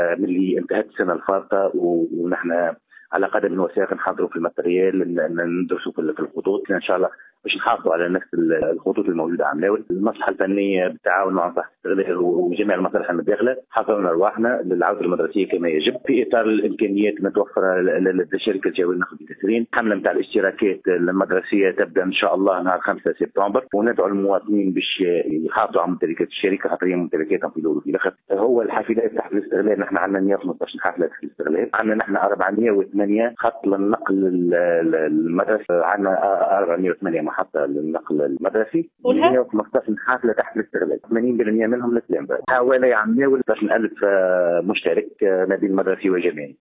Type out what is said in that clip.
من اللي انتهت السنه الفارطه، ونحن على قدم وساق نحضروا في الماتريال، ندرسوا في الخطوط ان شاء الله باش نحافظوا على نفس الخطوط الموجوده على ملاول. المصلحه الفنيه بالتعاون مع مصلحه الاستغلال وجميع المصالح المتداخله حضرنا ارواحنا للعوده المدرسيه كما يجب في اطار الامكانيات المتوفره لدى الشركه الجويه للنقل والتسرين. الحمله نتاع الاشتراكات المدرسيه تبدا ان شاء الله نهار 5 سبتمبر، وندعو المواطنين باش يحافظوا على ممتلكات الشركه خاطر هي ممتلكاتهم في الاول وفي الاخر. هو الحافلات تحت الاستغلال نحن عندنا 115 حافله تحت الاستغلال، عندنا نحن 408 خط للنقل المدرسي، عندنا 408 محطه للنقل المدرسي، 115 حافله تحت الاستغلال، 80% منهم للسلام. حوالي عام باش نألف مشترك ما بين المدرسي والجامعي.